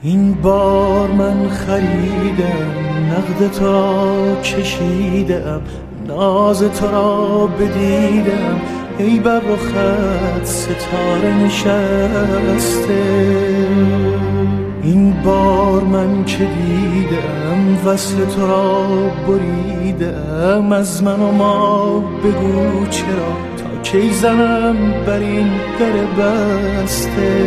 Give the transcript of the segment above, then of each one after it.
این بار من خریدم، نقد تو را کشیدم، ناز تو را بدیدم، ای بر رخت ستاره نشسته. این بار من که دیدم وصل تو را بریدم، از من و ما بگو چرا، تا کی زنم بر این در بسته.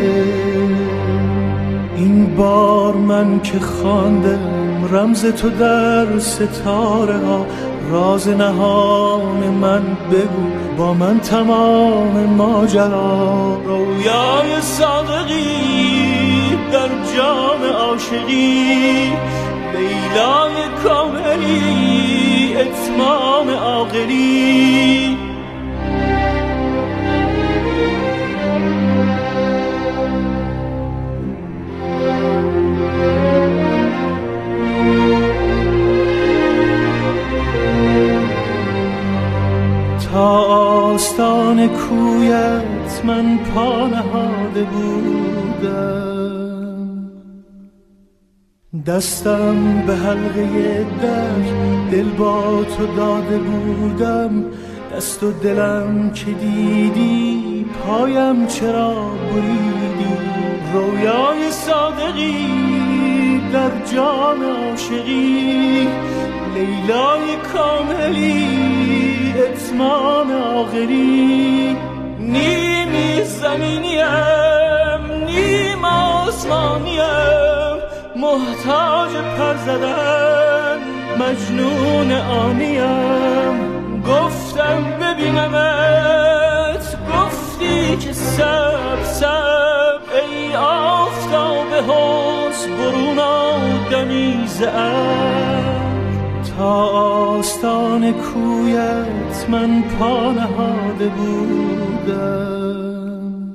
این بار من که خواندم رمز تو در ستاره ها، راز نهان من بگو با من تمام ماجرا. رویای صادقی در جام عاشقی، لیلای کاملی اتمام عاقلی. تا آستان کویت من پا نهاده بودم، دستم به حلقه در دل با تو داده بودم. دست و دلم که دیدی پایم چرا بریدی. رویای صادقی در جام عاشقی، لیلای کاملی اتمام آخری. نیمی زمینیم نیم آسمانیم، محتاج پر زدن مجنون آنیم. گفتم ببینمت گفتی که سب سب، ای آفتاب حسن برون آدمی زعب. تا آستان کویت من پا نهاده بودم،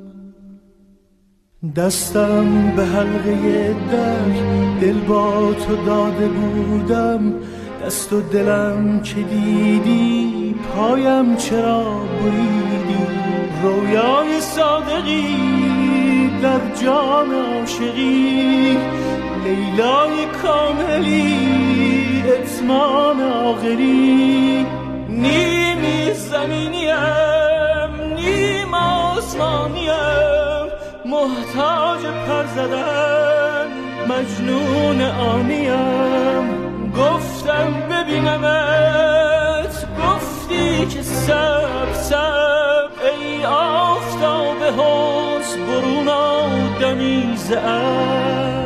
دستم به حلقه در دل با تو داده بودم. دست و دلم که دیدی پایم چرا بریدی. رویای صادقی در جام عاشقی، لیلای کاملی اتمام آخری. نیمی زمینیم نیم آسمانیم، محتاج پر زدن مجنون آنیم. گفتم ببینمت گفتی که سب سب، ای آفتاب حسن برون آدمی زعب.